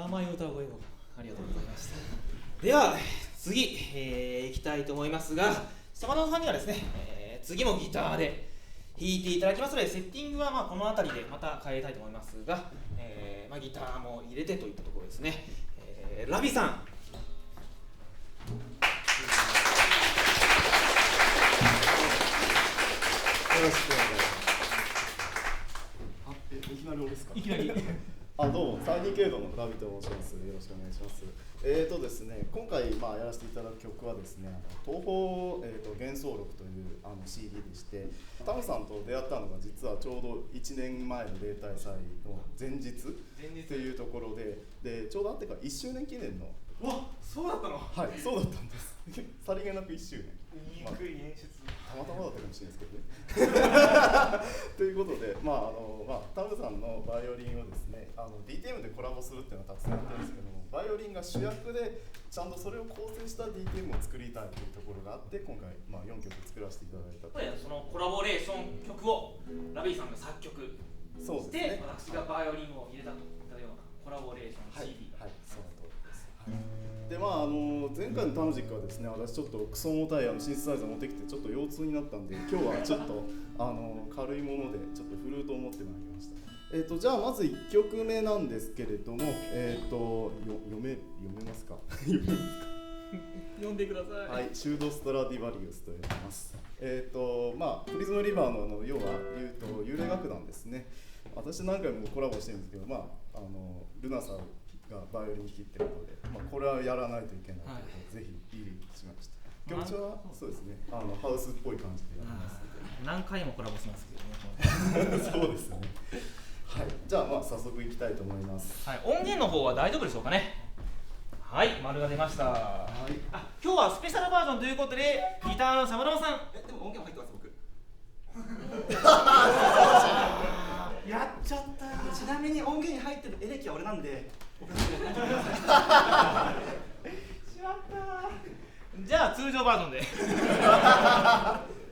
甘い歌声をありがとうございました。では次、いきたいと思いますが、真田さんにはですね、次もギターで弾いていただきますので、セッティングはこの辺りでまた変えたいと思いますが、ギターも入れてといったところですね。ラビさん、よろしくお願いします。 いきなり俺ですか？ いきなりどうも、サーニーケイドのラビと申します。よろしくお願いします。ですね、今回やらせていただく曲はですね、東宝、幻想録というCD でして、タムさんと出会ったのが実はちょうど1年前の例大祭の前日というところで、ちょうどあってから1周年記念の。 わ、そうだったの？ はい、そうだったんです。さりげなく1周年。 いい演出。 たまたまだったかもしれないですけどね。ということで、タムさんのバイオリンをですね、DTM でコラボするっていうのはたくさんやってるんですけども、バイオリンが主役でちゃんとそれを構成した DTM を作りたいというところがあって、今回4曲作らせていただいたと。 そのコラボレーション曲をラビーさんが作曲して、私がバイオリンを入れたといったようなコラボレーション CD。 はい、その通りです。で前回のタムジックはですね、私ちょっとクソ重たいシンセサイザー持ってきてちょっと腰痛になったんで、今日はちょっと軽いものでちょっとフルートを持ってまいりました。じゃあまず1曲目なんですけれども、読めますか？ 読んでください。 はい、シュード・ストラディバリウスと呼びます。プリズム・リバーの要は言うと幽霊楽団ですね。私何回もコラボしてるんですけど、ルナさんがバイオリン弾きってことで、これはやらないといけないということで、ぜひ入れしました。曲調はそうですね、ハウスっぽい感じでやりますので。 何回もコラボしますけどね。そうですね。はい、じゃあ早速いきたいと思います。 はい、音源の方は大丈夫でしょうかね。はい、丸が出ました。はい。今日はスペシャルバージョンということで、ギターのサムロンさん。 でも音源も入ってます僕。 やっちゃった。 ちなみに音源に入ってるエレキは俺なんで。 しまった。じゃあ通常バージョンで。